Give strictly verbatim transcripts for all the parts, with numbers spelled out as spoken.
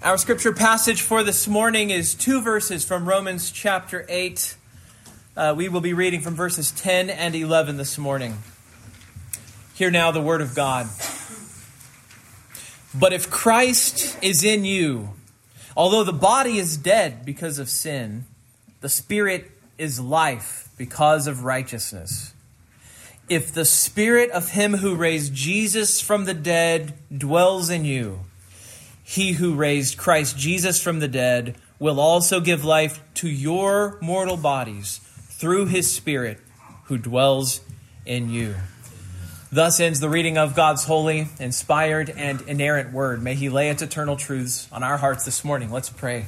Our scripture passage for this morning is two verses from Romans chapter eight. Uh, we will be reading from verses ten and eleven this morning. Hear now the word of God. But if Christ is in you, although the body is dead because of sin, the spirit is life because of righteousness. If the spirit of him who raised Jesus from the dead dwells in you, he who raised Christ Jesus from the dead will also give life to your mortal bodies through his Spirit who dwells in you. Thus ends the reading of God's holy, inspired, and inerrant word. May he lay its eternal truths on our hearts this morning. Let's pray.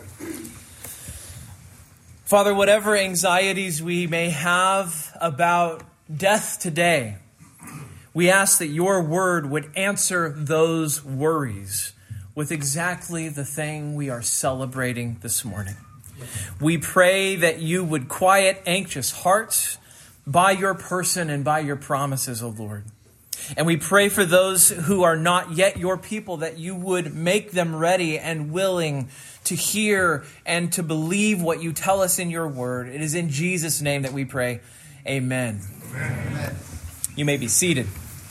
Father, whatever anxieties we may have about death today, we ask that your word would answer those worries with exactly the thing we are celebrating this morning. We pray that you would quiet anxious hearts by your person and by your promises, O Lord. And we pray for those who are not yet your people, that you would make them ready and willing to hear and to believe what you tell us in your word. It is in Jesus' name that we pray. Amen. Amen. You may be seated.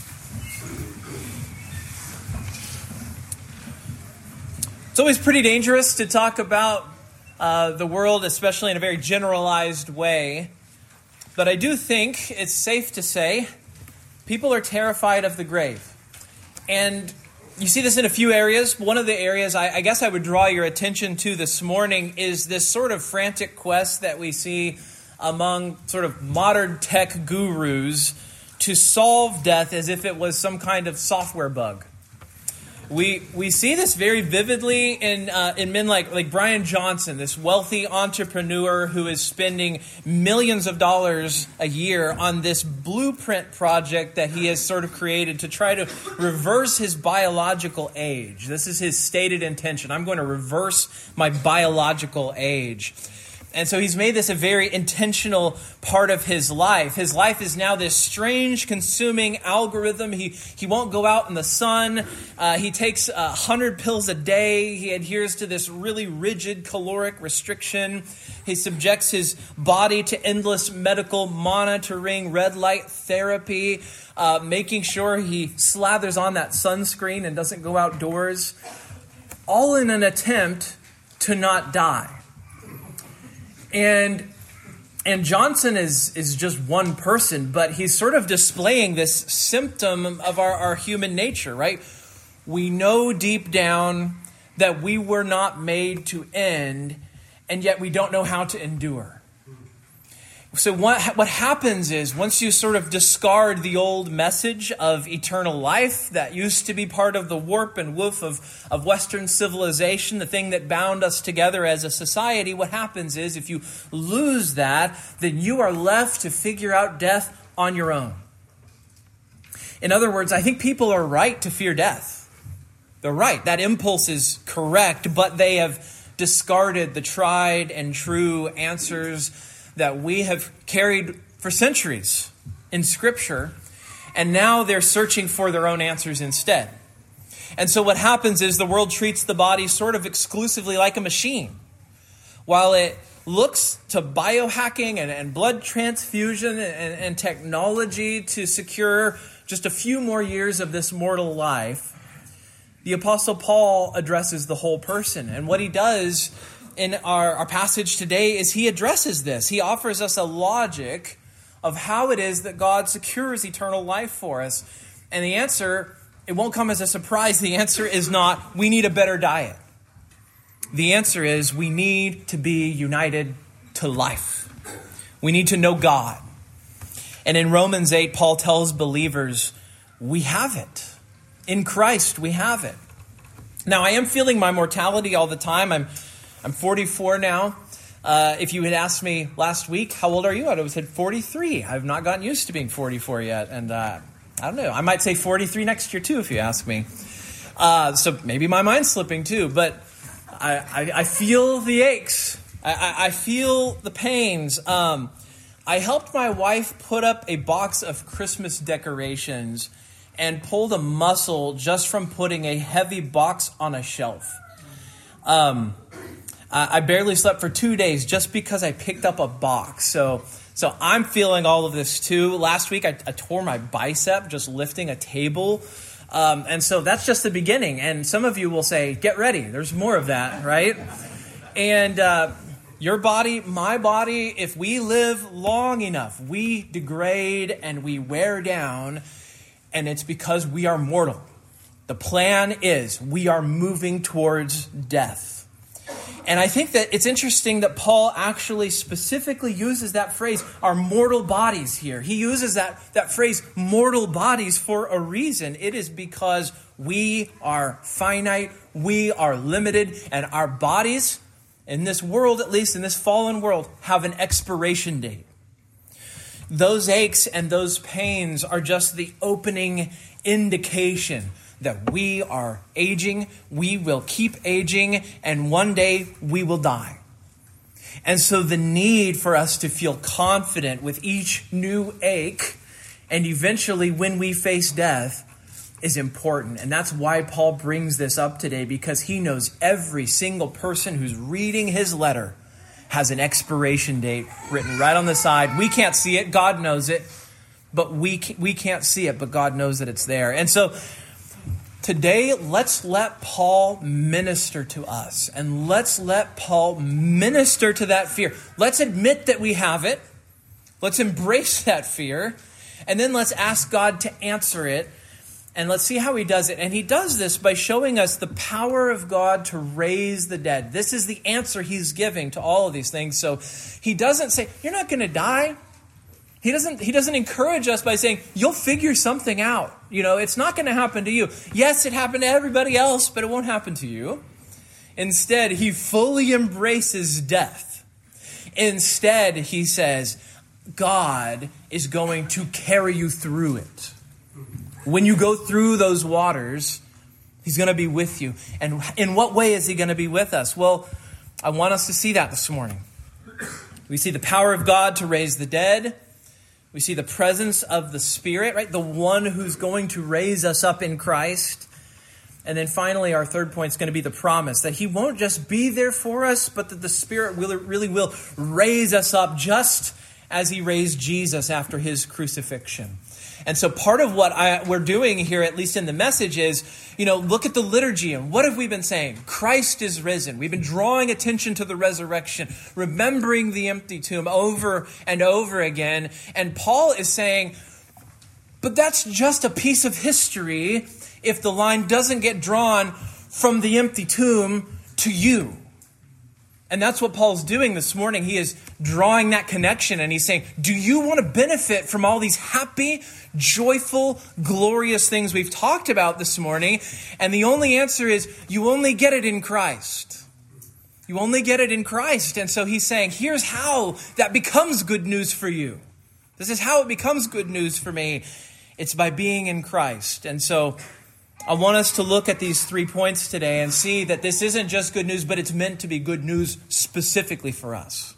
It's always pretty dangerous to talk about uh, the world, especially in a very generalized way. But I do think it's safe to say people are terrified of the grave. And you see this in a few areas. One of the areas I, I guess I would draw your attention to this morning is this sort of frantic quest that we see among sort of modern tech gurus to solve death as if it was some kind of software bug. We we see this very vividly in uh, in men like, like Brian Johnson, this wealthy entrepreneur who is spending millions of dollars a year on this blueprint project that he has sort of created to try to reverse his biological age. This is his stated intention. I'm going to reverse my biological age. And so he's made this a very intentional part of his life. His life is now this strange consuming algorithm. He he won't go out in the sun. Uh, he takes uh, one hundred pills a day. He adheres to this really rigid caloric restriction. He subjects his body to endless medical monitoring, red light therapy, uh, making sure he slathers on that sunscreen and doesn't go outdoors, all in an attempt to not die. And and Johnson is, is just one person, but he's sort of displaying this symptom of our, our human nature, right? We know deep down that we were not made to end, and yet we don't know how to endure. So what what happens is, once you sort of discard the old message of eternal life that used to be part of the warp and woof of, of Western civilization, the thing that bound us together as a society, what happens is, if you lose that, then you are left to figure out death on your own. In other words, I think people are right to fear death. They're right. That impulse is correct, but they have discarded the tried and true answers that we have carried for centuries in Scripture, and now they're searching for their own answers instead. And so what happens is the world treats the body sort of exclusively like a machine. While it looks to biohacking and, and blood transfusion and, and technology to secure just a few more years of this mortal life, the Apostle Paul addresses the whole person. And what he does in our, our passage today is he addresses this. He offers us a logic of how it is that God secures eternal life for us. And the answer, it won't come as a surprise. The answer is not, we need a better diet. The answer is, we need to be united to life. We need to know God. And in Romans eight, Paul tells believers, we have it. In Christ, we have it. Now, I am feeling my mortality all the time. I'm I'm forty-four now. Uh, if you had asked me last week, how old are you? I would have said forty-three. I've not gotten used to being forty-four yet. And uh, I don't know. I might say forty-three next year too, if you ask me. Uh, so maybe my mind's slipping too. But I, I, I feel the aches. I, I, I feel the pains. Um, I helped my wife put up a box of Christmas decorations and pulled a muscle just from putting a heavy box on a shelf. Um, I barely slept for two days just because I picked up a box. So so I'm feeling all of this too. Last week I, I tore my bicep just lifting a table. Um, and so that's just the beginning. And some of you will say, get ready. There's more of that, right? And uh, your body, my body, if we live long enough, we degrade and we wear down. And it's because we are mortal. The plan is we are moving towards death. And I think that it's interesting that Paul actually specifically uses that phrase, our mortal bodies here. He uses that, that phrase, mortal bodies, for a reason. It is because we are finite, we are limited, and our bodies, in this world at least, in this fallen world, have an expiration date. Those aches and those pains are just the opening indication that we are aging, we will keep aging, and one day we will die. And so the need for us to feel confident with each new ache, and eventually when we face death, is important. And that's why Paul brings this up today, because he knows every single person who's reading his letter has an expiration date written right on the side. We can't see it, God knows it, but we we can't see it, but God knows that it's there. And so today, let's let Paul minister to us, and let's let Paul minister to that fear. Let's admit that we have it. Let's embrace that fear, and then let's ask God to answer it, and let's see how he does it. And he does this by showing us the power of God to raise the dead. This is the answer he's giving to all of these things. So he doesn't say, you're not going to die. He doesn't he doesn't encourage us by saying, you'll figure something out. You know, it's not going to happen to you. Yes, it happened to everybody else, but it won't happen to you. Instead, he fully embraces death. Instead, he says, God is going to carry you through it. When you go through those waters, he's going to be with you. And in what way is he going to be with us? Well, I want us to see that this morning. We see the power of God to raise the dead. We see the presence of the Spirit, right? The one who's going to raise us up in Christ. And then finally, our third point is going to be the promise that he won't just be there for us, but that the Spirit will, really will raise us up just as he raised Jesus after his crucifixion. And so part of what I, we're doing here, at least in the message, is, you know, look at the liturgy. And what have we been saying? Christ is risen. We've been drawing attention to the resurrection, remembering the empty tomb over and over again. And Paul is saying, but that's just a piece of history if the line doesn't get drawn from the empty tomb to you. And that's what Paul's doing this morning. He is drawing that connection, and he's saying, do you want to benefit from all these happy, joyful, glorious things we've talked about this morning? And the only answer is, you only get it in Christ. You only get it in Christ. And so he's saying, here's how that becomes good news for you. This is how it becomes good news for me. It's by being in Christ. And so I want us to look at these three points today and see that this isn't just good news, but it's meant to be good news specifically for us.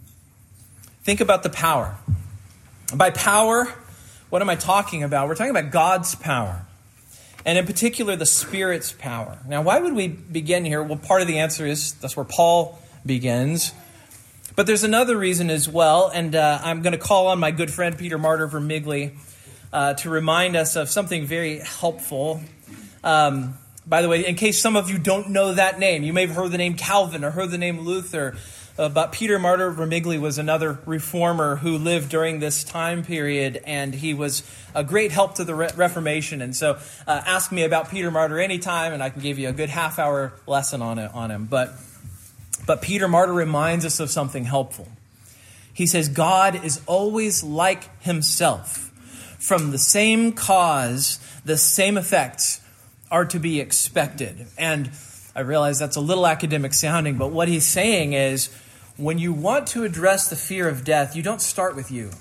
Think about the power. By power, what am I talking about? We're talking about God's power, and in particular, the Spirit's power. Now, why would we begin here? Well, part of the answer is that's where Paul begins. But there's another reason as well, and uh, I'm going to call on my good friend Peter Martyr Vermigli uh, to remind us of something very helpful. Um, by the way, in case some of you don't know that name, you may have heard the name Calvin or heard the name Luther, uh, but Peter Martyr Vermigli was another reformer who lived during this time period, and he was a great help to the Re- Reformation. And so uh, ask me about Peter Martyr anytime, and I can give you a good half-hour lesson on it on him. But, but Peter Martyr reminds us of something helpful. He says, God is always like himself. From the same cause, the same effects are to be expected. And I realize that's a little academic sounding, but what he's saying is, when you want to address the fear of death, you don't start with you.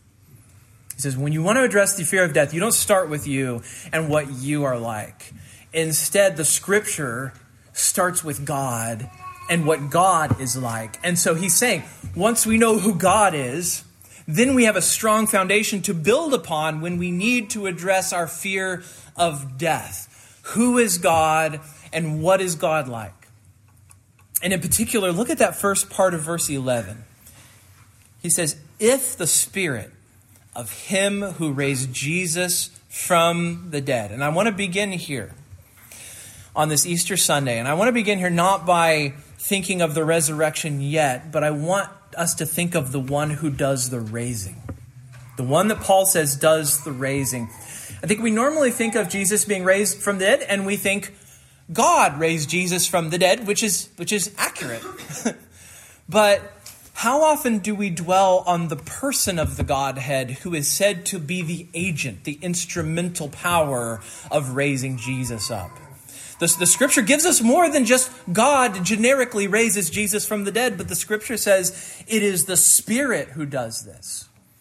He says, when you want to address the fear of death, you don't start with you and what you are like. Instead, the Scripture starts with God and what God is like. And so he's saying, once we know who God is, then we have a strong foundation to build upon when we need to address our fear of death. Who is God and what is God like? And in particular, look at that first part of verse eleven. He says, if the Spirit of him who raised Jesus from the dead. And I want to begin here on this Easter Sunday. And I want to begin here not by thinking of the resurrection yet, but I want us to think of the one who does the raising. The one that Paul says does the raising. I think we normally think of Jesus being raised from the dead, and we think God raised Jesus from the dead, which is which is accurate. But how often do we dwell on the person of the Godhead who is said to be the agent, the instrumental power of raising Jesus up? The, the Scripture gives us more than just God generically raises Jesus from the dead, but the Scripture says it is the Spirit who does this.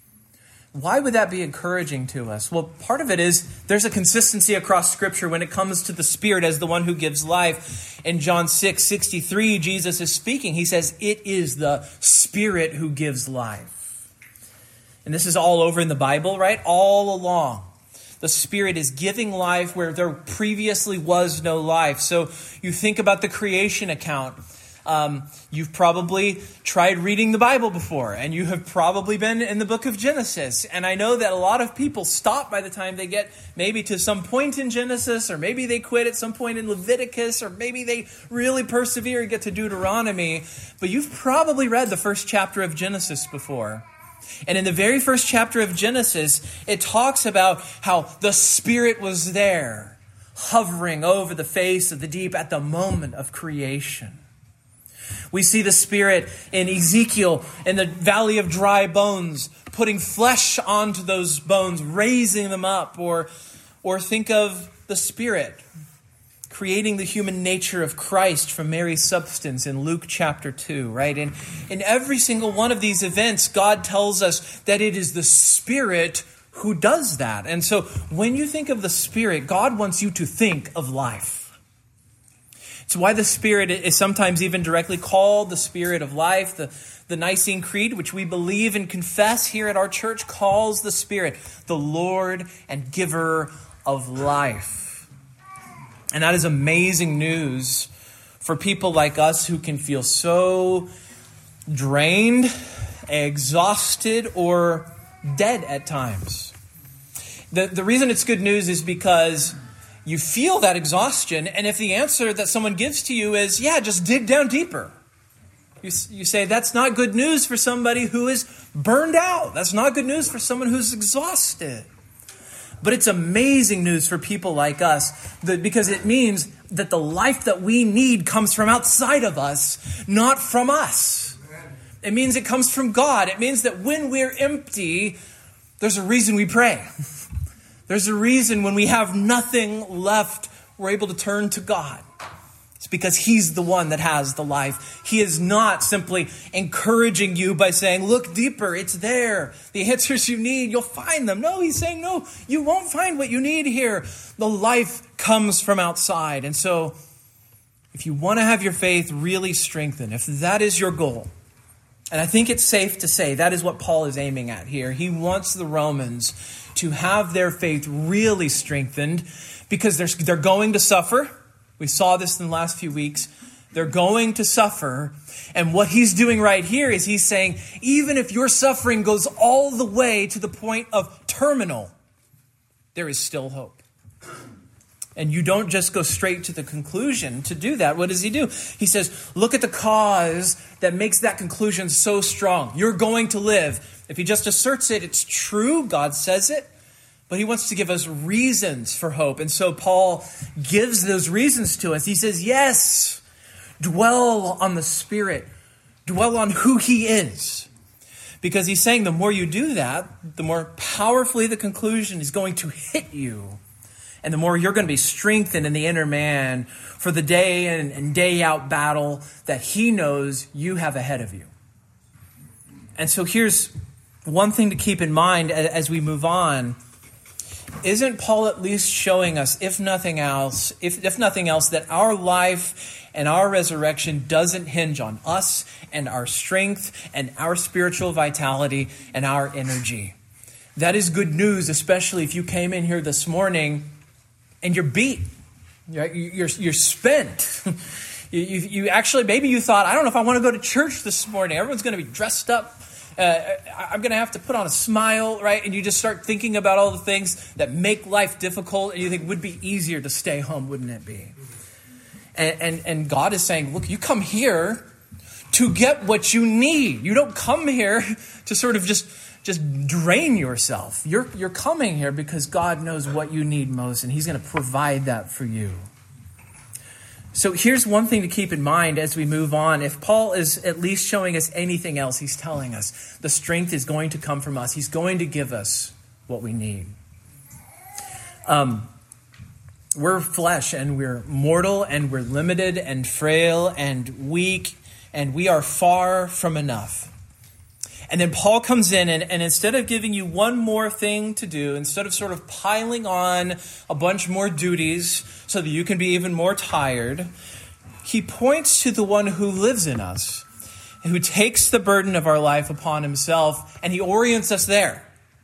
Why would that be encouraging to us? Well, part of it is there's a consistency across Scripture when it comes to the Spirit as the one who gives life. In John six sixty-three, Jesus is speaking. He says, it is the Spirit who gives life. And this is all over in the Bible, right? All along. The Spirit is giving life where there previously was no life. So you think about the creation account. Um, you've probably tried reading the Bible before, and you have probably been in the book of Genesis. And I know that a lot of people stop by the time they get maybe to some point in Genesis, or maybe they quit at some point in Leviticus, or maybe they really persevere and get to Deuteronomy. But you've probably read the first chapter of Genesis before. And in the very first chapter of Genesis, it talks about how the Spirit was there, hovering over the face of the deep at the moment of creation. We see the Spirit in Ezekiel in the valley of dry bones, putting flesh onto those bones, raising them up. Or, or think of the Spirit creating the human nature of Christ from Mary's substance in Luke chapter two, right? And in every single one of these events, God tells us that it is the Spirit who does that. And so when you think of the Spirit, God wants you to think of life. It's why the Spirit is sometimes even directly called the Spirit of life. The, the Nicene Creed, which we believe and confess here at our church, calls the Spirit the Lord and giver of life. And that is amazing news for people like us who can feel so drained, exhausted, or dead at times. The, the reason it's good news is because you feel that exhaustion, and if the answer that someone gives to you is, yeah, just dig down deeper, you, you say that's not good news for somebody who is burned out. That's not good news for someone who's exhausted. But it's amazing news for people like us, that, because it means that the life that we need comes from outside of us, not from us. It means it comes from God. It means that when we're empty, there's a reason we pray. There's a reason when we have nothing left, we're able to turn to God. It's because He's the one that has the life. He is not simply encouraging you by saying, look deeper, it's there. The answers you need, you'll find them. No, He's saying, no, you won't find what you need here. The life comes from outside. And so if you want to have your faith really strengthened, if that is your goal, and I think it's safe to say that is what Paul is aiming at here. He wants the Romans to have their faith really strengthened because they're, they're going to suffer. We saw this in the last few weeks. They're going to suffer. And what he's doing right here is he's saying, even if your suffering goes all the way to the point of terminal, there is still hope. And you don't just go straight to the conclusion to do that. What does he do? He says, look at the cause that makes that conclusion so strong. You're going to live. If he just asserts it, it's true. God says it. But he wants to give us reasons for hope. And so Paul gives those reasons to us. He says, yes, dwell on the Spirit. Dwell on who He is. Because he's saying the more you do that, the more powerfully the conclusion is going to hit you. And the more you're going to be strengthened in the inner man for the day in and day out battle that He knows you have ahead of you. And so here's one thing to keep in mind as we move on. Isn't Paul at least showing us, if nothing else, if, if nothing else, that our life and our resurrection doesn't hinge on us and our strength and our spiritual vitality and our energy? That is good news, especially if you came in here this morning and you're beat. You're, you're, you're spent. You, you, you actually, maybe you thought, I don't know if I want to go to church this morning. Everyone's going to be dressed up. Uh, I'm going to have to put on a smile, right? And you just start thinking about all the things that make life difficult, and you think it would be easier to stay home, wouldn't it be? And, and, and God is saying, look, you come here to get what you need. You don't come here to sort of just, just drain yourself. You're, you're coming here because God knows what you need most, and he's going to provide that for you. So here's one thing to keep in mind as we move on. If Paul is at least showing us anything else, he's telling us the strength is going to come from us. He's going to give us what we need. Um, we're flesh, and we're mortal, and we're limited and frail and weak, and we are far from enough. And then Paul comes in, and, and instead of giving you one more thing to do, instead of sort of piling on a bunch more duties so that you can be even more tired, he points to the one who lives in us, and who takes the burden of our life upon himself, and he orients us there.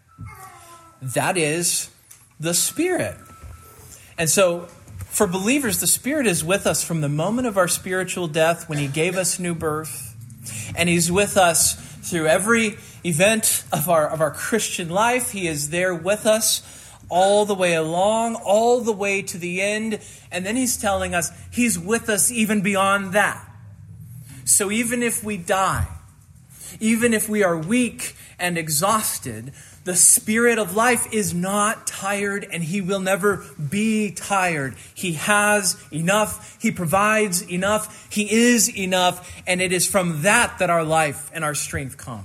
That is the Spirit. And so for believers, the Spirit is with us from the moment of our spiritual death when he gave us new birth, and he's with us through every event of our of our Christian life. He is there with us all the way along, all the way to the end. And then he's telling us he's with us even beyond that. So even if we die, even if we are weak and exhausted, the Spirit of life is not tired, and he will never be tired. He has enough. He provides enough. He is enough. And it is from that that our life and our strength come.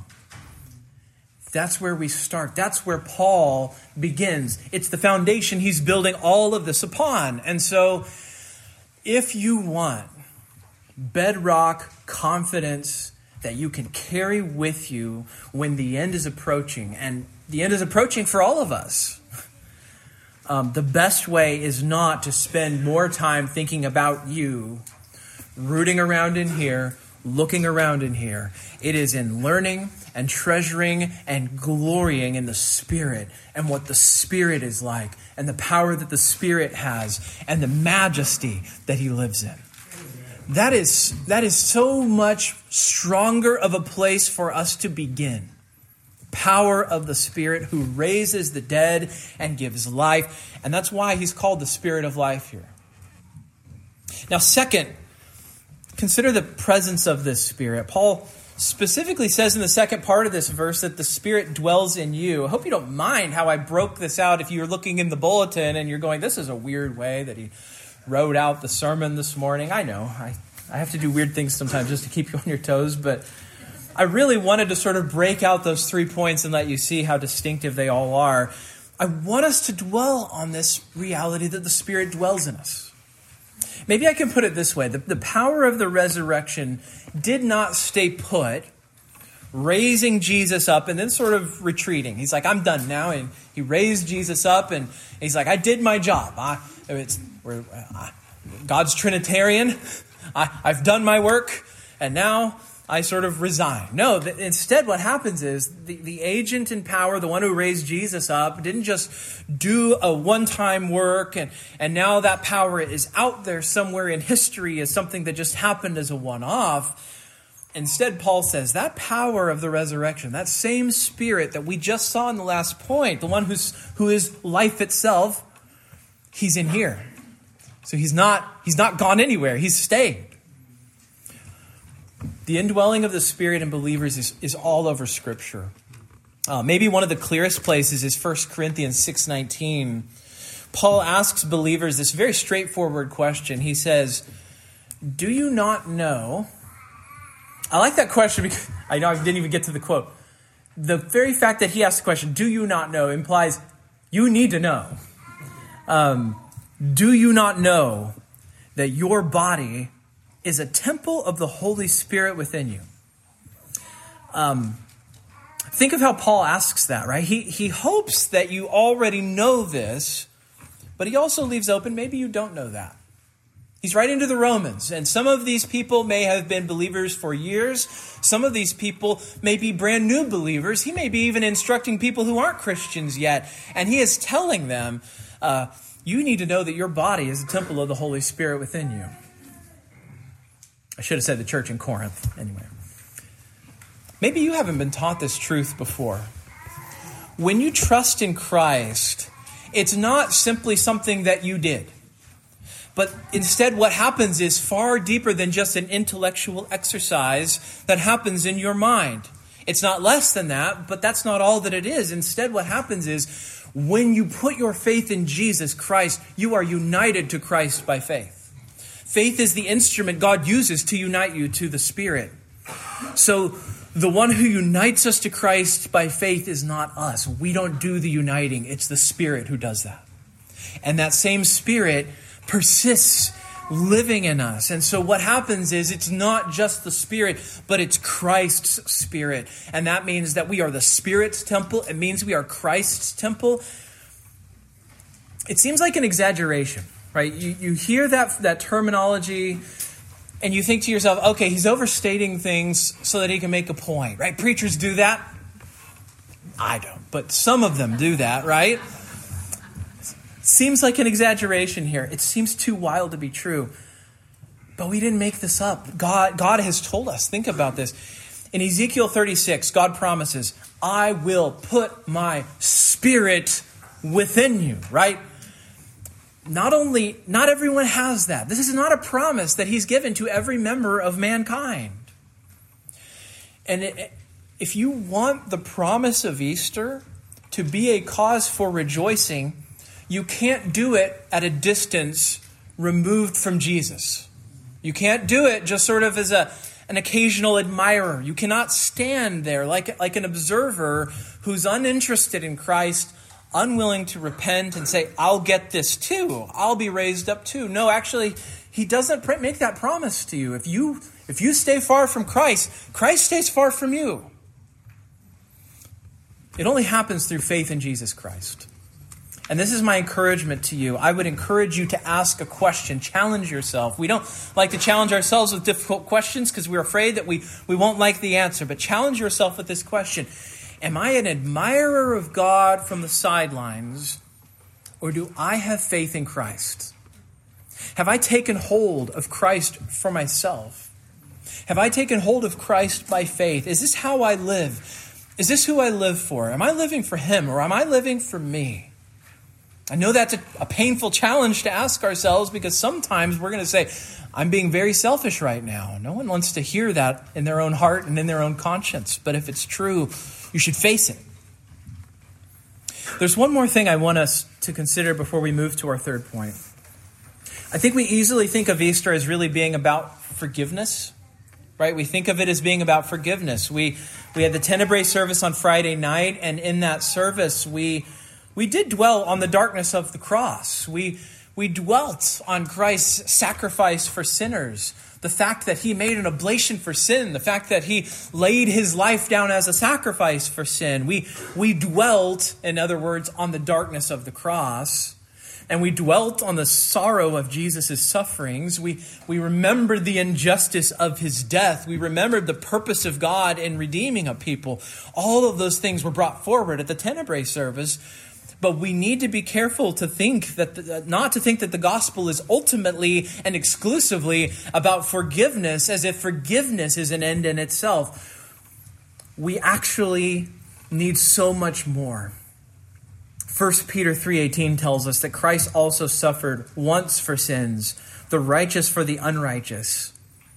That's where we start. That's where Paul begins. It's the foundation he's building all of this upon. And so if you want bedrock confidence that you can carry with you when the end is approaching, and the end is approaching for all of us, um, the best way is not to spend more time thinking about you, rooting around in here, looking around in here. It is in learning and treasuring and glorying in the Spirit and what the Spirit is like and the power that the Spirit has and the majesty that he lives in. That is, that is so much stronger of a place for us to begin. Power of the Spirit who raises the dead and gives life. And that's why he's called the Spirit of life here. Now, second, consider the presence of this Spirit. Paul specifically says in the second part of this verse that the Spirit dwells in you. I hope you don't mind how I broke this out if you're looking in the bulletin and you're going, this is a weird way that he wrote out the sermon this morning. I know, I, I have to do weird things sometimes just to keep you on your toes, but I really wanted to sort of break out those three points and let you see how distinctive they all are. I want us to dwell on this reality that the Spirit dwells in us. Maybe I can put it this way. The, the power of the resurrection did not stay put, raising Jesus up and then sort of retreating. He's like, I'm done now. And he raised Jesus up and he's like, I did my job. I, it's, we're, uh, God's Trinitarian. I, I've done my work and now I sort of resign. No, th- instead what happens is the, the agent in power, the one who raised Jesus up, didn't just do a one-time work and, and now that power is out there somewhere in history as something that just happened as a one-off. Instead, Paul says that power of the resurrection, that same Spirit that we just saw in the last point, the one who's who is life itself, he's in here. So he's not he's not gone anywhere. He's stayed. The indwelling of the Spirit in believers is, is all over Scripture. Uh, maybe one of the clearest places is First Corinthians six nineteen. Paul asks believers this very straightforward question. He says, do you not know? I like that question because I know I didn't even get to the quote. The very fact that he asked the question, do you not know, implies you need to know. Um, do you not know that your body is a temple of the Holy Spirit within you? Um, think of how Paul asks that, right? He, he hopes that you already know this, but he also leaves open, maybe you don't know that. He's right into the Romans, and some of these people may have been believers for years. Some of these people may be brand new believers. He may be even instructing people who aren't Christians yet, and he is telling them, uh, you need to know that your body is a temple of the Holy Spirit within you. I should have said the church in Corinth. Anyway. Maybe you haven't been taught this truth before. When you trust in Christ, it's not simply something that you did. But instead what happens is far deeper than just an intellectual exercise that happens in your mind. It's not less than that, but that's not all that it is. Instead what happens is when you put your faith in Jesus Christ, you are united to Christ by faith. Faith is the instrument God uses to unite you to the Spirit. So the one who unites us to Christ by faith is not us. We don't do the uniting. It's the Spirit who does that. And that same Spirit persists living in us. And so what happens is it's not just the Spirit, but it's Christ's Spirit. And that means that we are the Spirit's temple. It means we are Christ's temple. It seems like an exaggeration, right? You, you hear that, that terminology and you think to yourself, okay, he's overstating things so that he can make a point, right? Preachers do that. I don't, but some of them do that, right? Seems like an exaggeration here. It seems too wild to be true. But we didn't make this up. God, God has told us. Think about this. In Ezekiel thirty-six, God promises, I will put my Spirit within you, right? Not only, not everyone has that. This is not a promise that he's given to every member of mankind. And it, if you want the promise of Easter to be a cause for rejoicing, you can't do it at a distance removed from Jesus. You can't do it just sort of as a an occasional admirer. You cannot stand there like, like an observer who's uninterested in Christ, unwilling to repent and say, I'll get this too. I'll be raised up too. No, actually, he doesn't make that promise to you. If you, if you stay far from Christ, Christ stays far from you. It only happens through faith in Jesus Christ. And this is my encouragement to you. I would encourage you to ask a question, challenge yourself. We don't like to challenge ourselves with difficult questions because we're afraid that we, we won't like the answer. But challenge yourself with this question. Am I an admirer of God from the sidelines, or do I have faith in Christ? Have I taken hold of Christ for myself? Have I taken hold of Christ by faith? Is this how I live? Is this who I live for? Am I living for Him, or am I living for me? I know that's a, a painful challenge to ask ourselves because sometimes we're going to say, I'm being very selfish right now. No one wants to hear that in their own heart and in their own conscience. But if it's true, you should face it. There's one more thing I want us to consider before we move to our third point. I think we easily think of Easter as really being about forgiveness, right? We think of it as being about forgiveness. We we had the Tenebrae service on Friday night, and in that service, we we did dwell on the darkness of the cross. We we dwelt on Christ's sacrifice for sinners. The fact that he made an oblation for sin. The fact that he laid his life down as a sacrifice for sin. We, we dwelt, in other words, on the darkness of the cross. And we dwelt on the sorrow of Jesus' sufferings. We, we remembered the injustice of his death. We remembered the purpose of God in redeeming a people. All of those things were brought forward at the Tenebrae service. But we need to be careful to think that, the, not to think that the gospel is ultimately and exclusively about forgiveness, as if forgiveness is an end in itself. We actually need so much more. First Peter three eighteen tells us that Christ also suffered once for sins, the righteous for the unrighteous.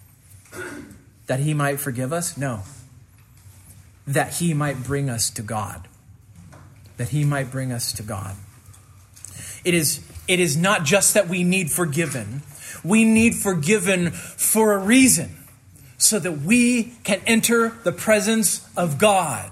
That he might forgive us? No. That he might bring us to God. That he might bring us to God. It is, it is not just that we need forgiven. We need forgiven for a reason, so that we can enter the presence of God.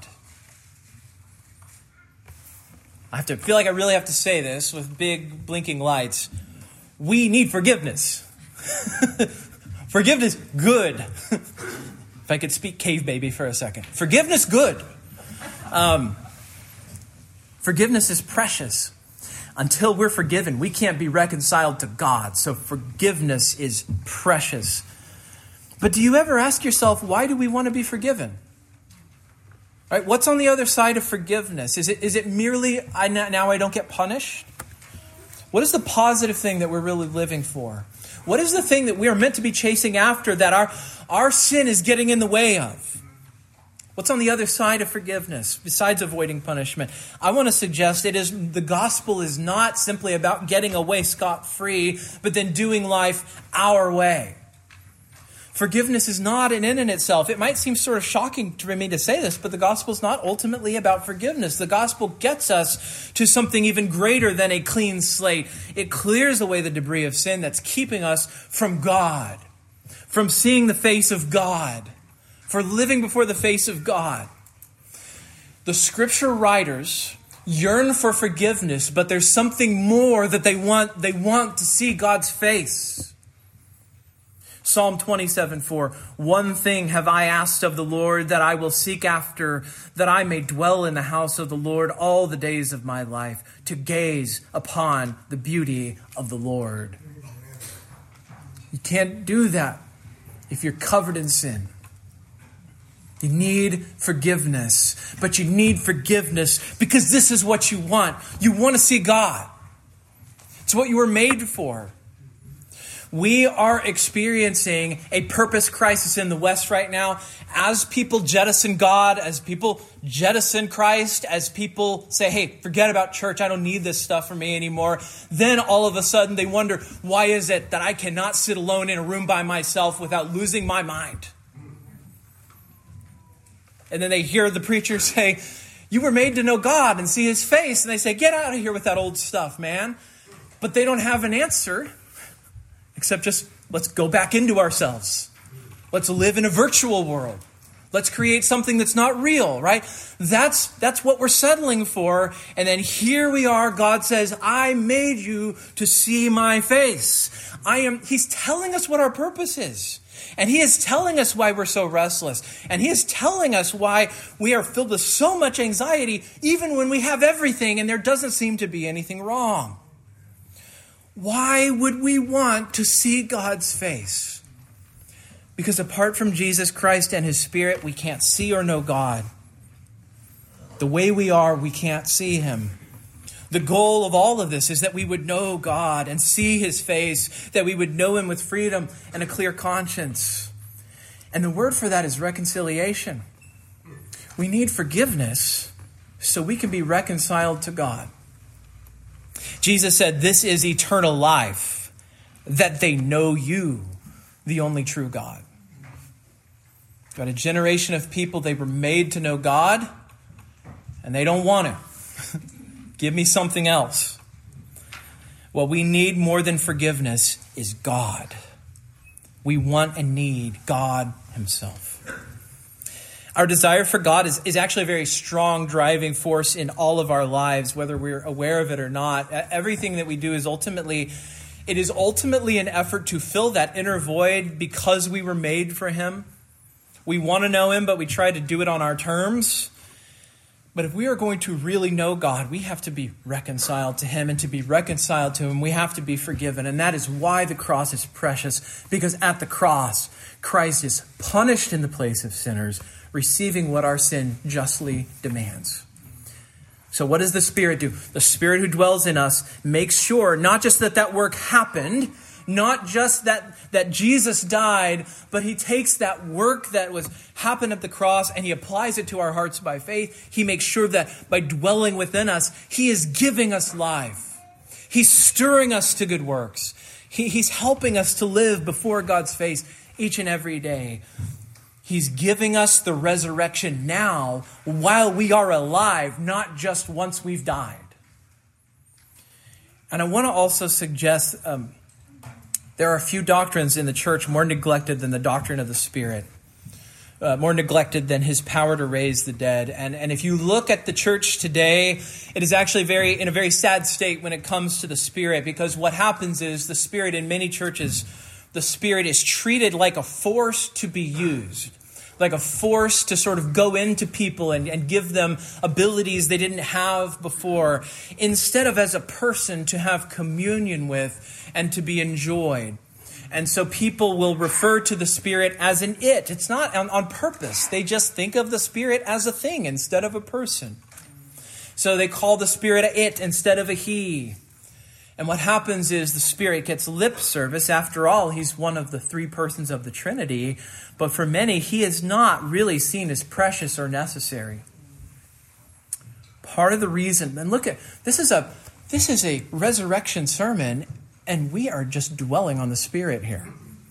I have to feel like I really have to say this with big blinking lights. We need forgiveness. Forgiveness, good. If I could speak cave baby for a second. Forgiveness, good. Um... Forgiveness is precious. Until we're forgiven, we can't be reconciled to God. So forgiveness is precious. But do you ever ask yourself, why do we want to be forgiven? Right? What's on the other side of forgiveness? Is it is it merely, I now I don't get punished? What is the positive thing that we're really living for? What is the thing that we are meant to be chasing after that our, our sin is getting in the way of? What's on the other side of forgiveness, besides avoiding punishment? I want to suggest it is the gospel is not simply about getting away scot-free, but then doing life our way. Forgiveness is not an end in itself. It might seem sort of shocking to me to say this, but the gospel is not ultimately about forgiveness. The gospel gets us to something even greater than a clean slate. It clears away the debris of sin that's keeping us from God, from seeing the face of God, for living before the face of God. The scripture writers yearn for forgiveness, but there's something more that they want. They want to see God's face. Psalm twenty-seven four, one thing have I asked of the Lord that I will seek after, that I may dwell in the house of the Lord all the days of my life, to gaze upon the beauty of the Lord. You can't do that if you're covered in sin. You need forgiveness, but you need forgiveness because this is what you want. You want to see God. It's what you were made for. We are experiencing a purpose crisis in the West right now. As people jettison God, as people jettison Christ, as people say, hey, forget about church, I don't need this stuff for me anymore. Then all of a sudden they wonder, why is it that I cannot sit alone in a room by myself without losing my mind? And then they hear the preacher say, you were made to know God and see his face. And they say, get out of here with that old stuff, man. But they don't have an answer except just, let's go back into ourselves. Let's live in a virtual world. Let's create something that's not real, right? That's, that's what we're settling for. And then here we are. God says, I made you to see my face. I am, he's telling us what our purpose is. And he is telling us why we're so restless. And he is telling us why we are filled with so much anxiety, even when we have everything and there doesn't seem to be anything wrong. Why would we want to see God's face? Because apart from Jesus Christ and his Spirit, we can't see or know God. The way we are, we can't see him. The goal of all of this is that we would know God and see his face, that we would know him with freedom and a clear conscience. And the word for that is reconciliation. We need forgiveness so we can be reconciled to God. Jesus said, this is eternal life, that they know you, the only true God. Got a generation of people, they were made to know God, and they don't want to. Give me something else. What we need more than forgiveness is God. We want and need God himself. Our desire for God is, is actually a very strong driving force in all of our lives, whether we're aware of it or not. Everything that we do is ultimately, it is ultimately an effort to fill that inner void because we were made for him. We want to know him, but we try to do it on our terms. But if we are going to really know God, we have to be reconciled to him. And to be reconciled to him, we have to be forgiven. And that is why the cross is precious. Because at the cross, Christ is punished in the place of sinners, receiving what our sin justly demands. So what does the Spirit do? The Spirit who dwells in us makes sure not just that that work happened, not just that, that Jesus died, but he takes that work that was happened at the cross and he applies it to our hearts by faith. He makes sure that by dwelling within us, he is giving us life. He's stirring us to good works. He, he's helping us to live before God's face each and every day. He's giving us the resurrection now while we are alive, not just once we've died. And I want to also suggest um, there are a few doctrines in the church more neglected than the doctrine of the Spirit, uh, more neglected than his power to raise the dead. And, and if you look at the church today, it is actually very in a very sad state when it comes to the Spirit, because what happens is the Spirit in many churches, the Spirit is treated like a force to be used, like a force to sort of go into people and, and give them abilities they didn't have before, instead of as a person to have communion with and to be enjoyed. And so people will refer to the Spirit as an it. It's not on, on purpose. They just think of the Spirit as a thing instead of a person. So they call the Spirit a it instead of a he. And what happens is the Spirit gets lip service. After all, he's one of the three persons of the Trinity. But for many, he is not really seen as precious or necessary. Part of the reason, and look at, this is a this is a resurrection sermon, and we are just dwelling on the Spirit here.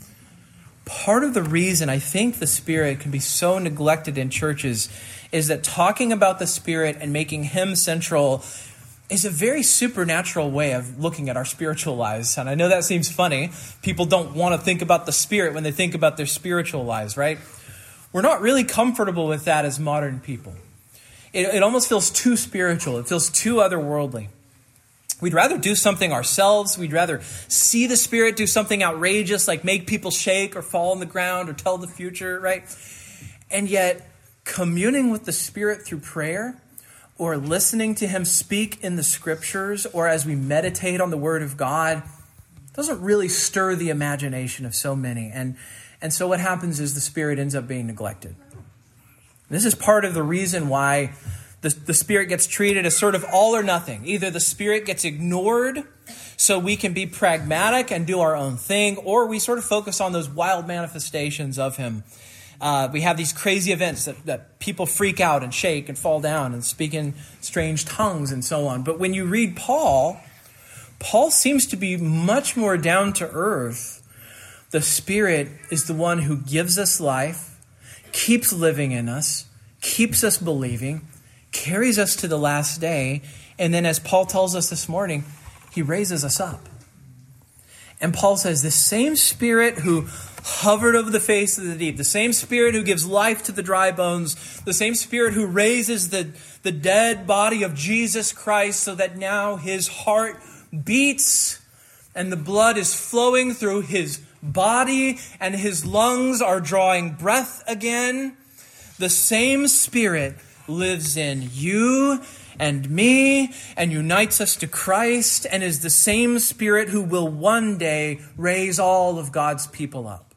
Part of the reason I think the Spirit can be so neglected in churches is that talking about the Spirit and making him central is a very supernatural way of looking at our spiritual lives. And I know that seems funny. People don't want to think about the Spirit when they think about their spiritual lives, right? We're not really comfortable with that as modern people. It, it almost feels too spiritual. It feels too otherworldly. We'd rather do something ourselves. We'd rather see the Spirit do something outrageous, like make people shake or fall on the ground or tell the future, right? And yet, communing with the Spirit through prayer, or listening to him speak in the Scriptures, or as we meditate on the Word of God, doesn't really stir the imagination of so many. And, and so what happens is the Spirit ends up being neglected. This is part of the reason why The, the Spirit gets treated as sort of all or nothing. Either the Spirit gets ignored so we can be pragmatic and do our own thing, or we sort of focus on those wild manifestations of him. Uh, we have these crazy events that, that people freak out and shake and fall down and speak in strange tongues and so on. But when you read Paul, Paul seems to be much more down to earth. The Spirit is the one who gives us life, keeps living in us, keeps us believing, carries us to the last day, and then as Paul tells us this morning, he raises us up. And Paul says, the same Spirit who hovered over the face of the deep, the same Spirit who gives life to the dry bones, the same Spirit who raises the, the dead body of Jesus Christ so that now his heart beats and the blood is flowing through his body and his lungs are drawing breath again. The same Spirit lives in you and me and unites us to Christ and is the same Spirit who will one day raise all of God's people up.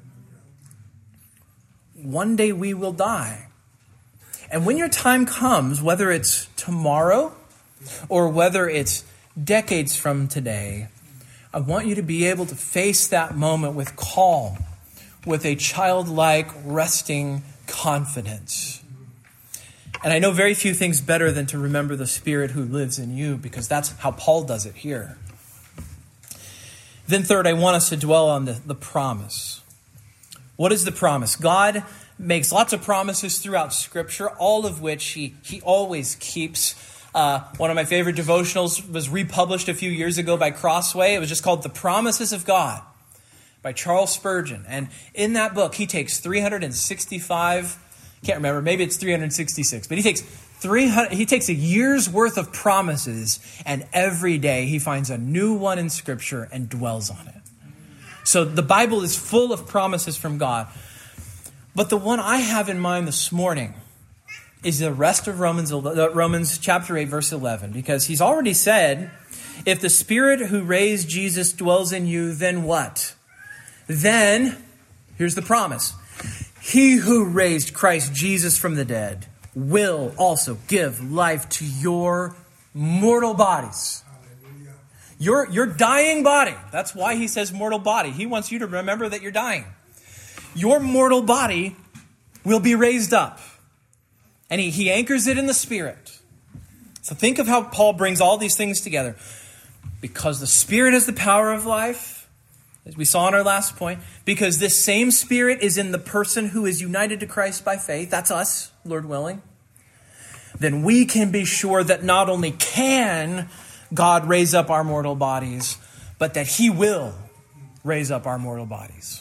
One day we will die. And when your time comes, whether it's tomorrow or whether it's decades from today, I want you to be able to face that moment with calm, with a childlike, resting confidence. And I know very few things better than to remember the Spirit who lives in you, because that's how Paul does it here. Then third, I want us to dwell on the, the promise. What is the promise? God makes lots of promises throughout Scripture, all of which he, he always keeps. Uh, one of my favorite devotionals was republished a few years ago by Crossway. It was just called The Promises of God by Charles Spurgeon. And in that book, he takes three hundred sixty-five Can't remember. Maybe it's three hundred sixty-six. But he takes three hundred. He takes a year's worth of promises, and every day he finds a new one in Scripture and dwells on it. So the Bible is full of promises from God. But the one I have in mind this morning is the rest of Romans, Romans chapter eight, verse eleven, because he's already said, if the Spirit who raised Jesus dwells in you, then what? Then, here's the promise. He who raised Christ Jesus from the dead will also give life to your mortal bodies. Your, your dying body. That's why he says mortal body. He wants you to remember that you're dying. Your mortal body will be raised up. And he, he anchors it in the Spirit. So think of how Paul brings all these things together. Because the Spirit has the power of life, as we saw in our last point, because this same Spirit is in the person who is united to Christ by faith, that's us, Lord willing, then we can be sure that not only can God raise up our mortal bodies, but that he will raise up our mortal bodies.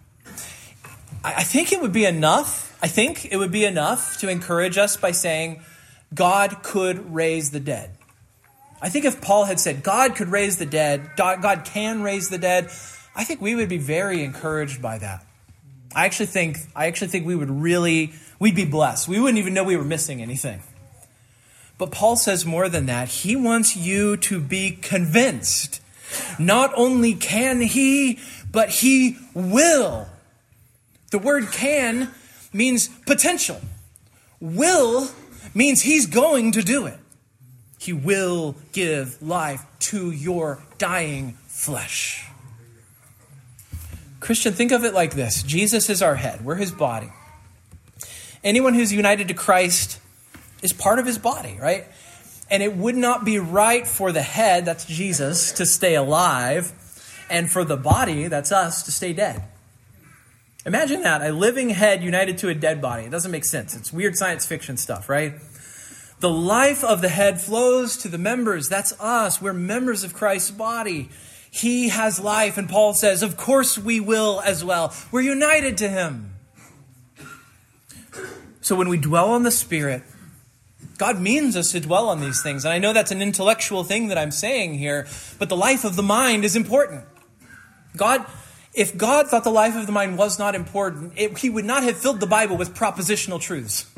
I think it would be enough, I think it would be enough to encourage us by saying, God could raise the dead. I think if Paul had said, God could raise the dead, God can raise the dead, I think we would be very encouraged by that. I actually think, I actually think we would really, we'd be blessed. We wouldn't even know we were missing anything. But Paul says more than that. He wants you to be convinced. Not only can he, but he will. The word can means potential. Will means he's going to do it. He will give life to your dying flesh. Christian, think of it like this. Jesus is our head. We're his body. Anyone who's united to Christ is part of his body, right? And it would not be right for the head, that's Jesus, to stay alive, and for the body, that's us, to stay dead. Imagine that, a living head united to a dead body. It doesn't make sense. It's weird science fiction stuff, right? The life of the head flows to the members. That's us. We're members of Christ's body. He has life, and Paul says, of course we will as well. We're united to him. So when we dwell on the Spirit, God means us to dwell on these things. And I know that's an intellectual thing that I'm saying here, but the life of the mind is important. God, if God thought the life of the mind was not important, it, he would not have filled the Bible with propositional truths.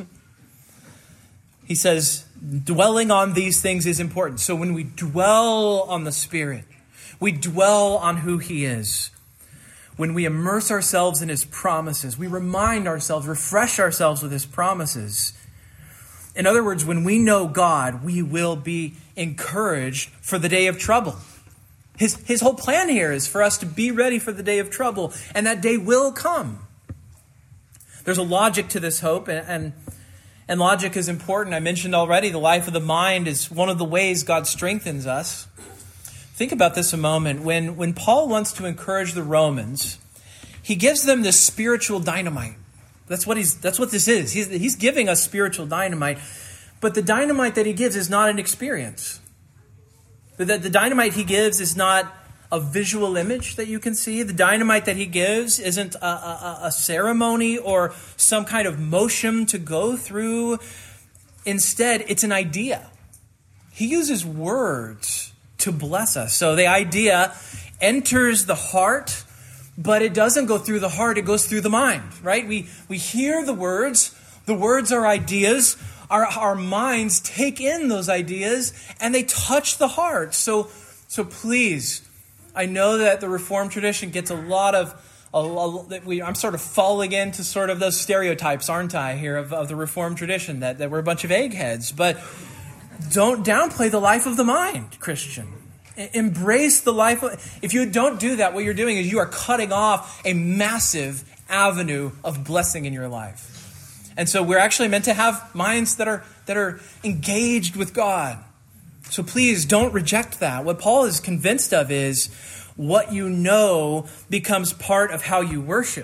He says, dwelling on these things is important. So when we dwell on the Spirit, we dwell on who he is. When we immerse ourselves in his promises, we remind ourselves, refresh ourselves with his promises. In other words, when we know God, we will be encouraged for the day of trouble. His, his whole plan here is for us to be ready for the day of trouble, and that day will come. There's a logic to this hope, and, and, and logic is important. I mentioned already the life of the mind is one of the ways God strengthens us. Think about this a moment. When, when Paul wants to encourage the Romans, he gives them this spiritual dynamite. That's what he's. That's what this is. He's, he's giving us spiritual dynamite. But the dynamite that he gives is not an experience. The, the dynamite he gives is not a visual image that you can see. The dynamite that he gives isn't a, a, a ceremony or some kind of motion to go through. Instead, it's an idea. He uses words to bless us. So the idea enters the heart, but it doesn't go through the heart, it goes through the mind, right? We we hear the words, the words are ideas, our, our minds take in those ideas, and they touch the heart. So, so please, I know that the Reformed tradition gets a lot of, a, a, that we, I'm sort of falling into sort of those stereotypes, aren't I, here of, of the Reformed tradition, that, that we're a bunch of eggheads, but don't downplay the life of the mind, Christian. Embrace the life of... If you don't do that, what you're doing is you are cutting off a massive avenue of blessing in your life. And so we're actually meant to have minds that are that are engaged with God. So please don't reject that. What Paul is convinced of is what you know becomes part of how you worship.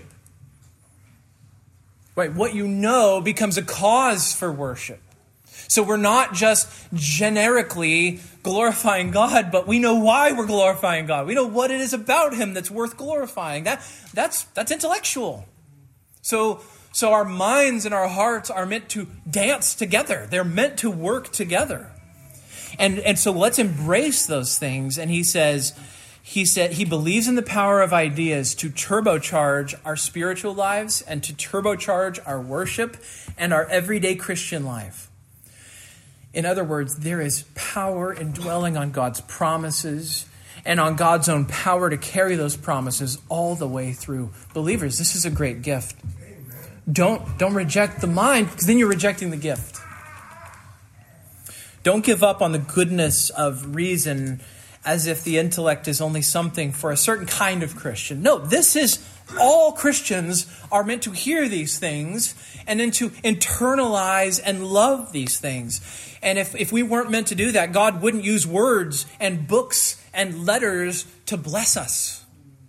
Right? What you know becomes a cause for worship. So we're not just generically glorifying God, but we know why we're glorifying God. We know what it is about him that's worth glorifying. That, that's, that's intellectual. So, so our minds and our hearts are meant to dance together. They're meant to work together. And, and so let's embrace those things. And he says, he said he believes in the power of ideas to turbocharge our spiritual lives and to turbocharge our worship and our everyday Christian life. In other words, there is power in dwelling on God's promises and on God's own power to carry those promises all the way through. Believers, this is a great gift. Don't, don't reject the mind, because then you're rejecting the gift. Don't give up on the goodness of reason as if the intellect is only something for a certain kind of Christian. No, this is all Christians are meant to hear these things and then to internalize and love these things. And if, if we weren't meant to do that, God wouldn't use words and books and letters to bless us.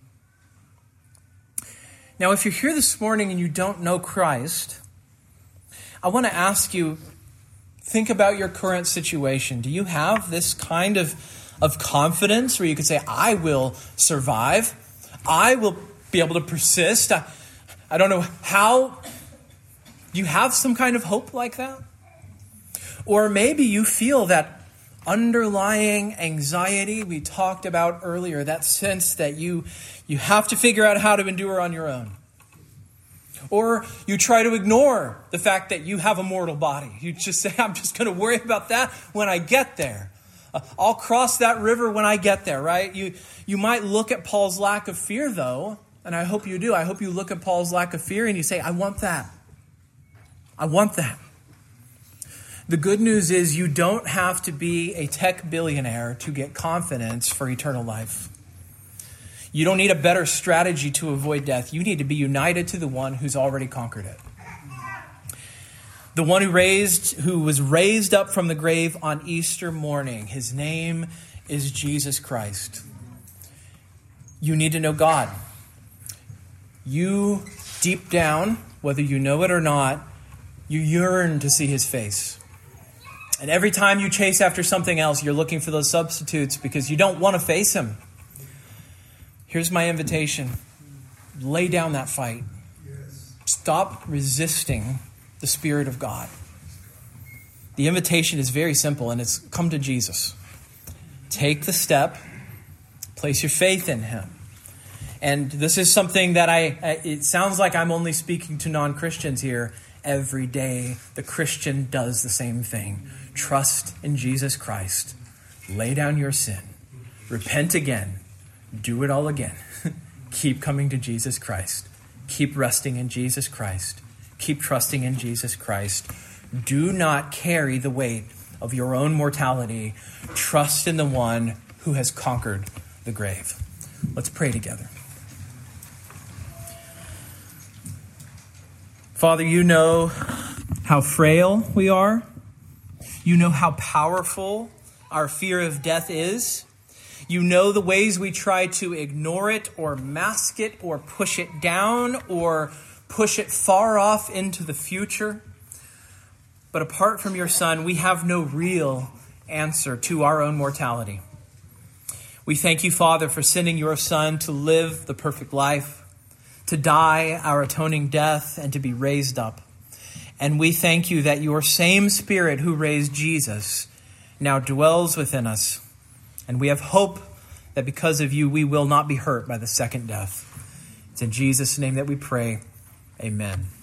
Now, if you're here this morning and you don't know Christ, I want to ask you, think about your current situation. Do you have this kind of, of confidence where you could say, I will survive. I will be able to persist. I, I don't know how. Do you have some kind of hope like that? Or maybe you feel that underlying anxiety we talked about earlier, that sense that you, you have to figure out how to endure on your own. Or you try to ignore the fact that you have a mortal body. You just say, I'm just going to worry about that when I get there. Uh, I'll cross that river when I get there, right? You, you might look at Paul's lack of fear, though, and I hope you do. I hope you look at Paul's lack of fear and you say, I want that. I want that. The good news is you don't have to be a tech billionaire to get confidence for eternal life. You don't need a better strategy to avoid death. You need to be united to the one who's already conquered it. The one who raised, who was raised up from the grave on Easter morning. His name is Jesus Christ. You need to know God. You, deep down, whether you know it or not, you yearn to see his face. And every time you chase after something else, you're looking for those substitutes because you don't want to face him. Here's my invitation. Lay down that fight. Stop resisting the Spirit of God. The invitation is very simple, and it's come to Jesus. Take the step. Place your faith in him. And this is something that I, it sounds like I'm only speaking to non-Christians here. Every day, the Christian does the same thing. Trust in Jesus Christ. Lay down your sin. Repent again. Do it all again. Keep coming to Jesus Christ. Keep resting in Jesus Christ. Keep trusting in Jesus Christ. Do not carry the weight of your own mortality. Trust in the one who has conquered the grave. Let's pray together. Father, you know how frail we are. You know how powerful our fear of death is. You know the ways we try to ignore it or mask it or push it down or push it far off into the future. But apart from your Son, we have no real answer to our own mortality. We thank you, Father, for sending your Son to live the perfect life, to die our atoning death, and to be raised up. And we thank you that your same Spirit who raised Jesus now dwells within us. And we have hope that because of you, we will not be hurt by the second death. It's in Jesus' name that we pray. Amen.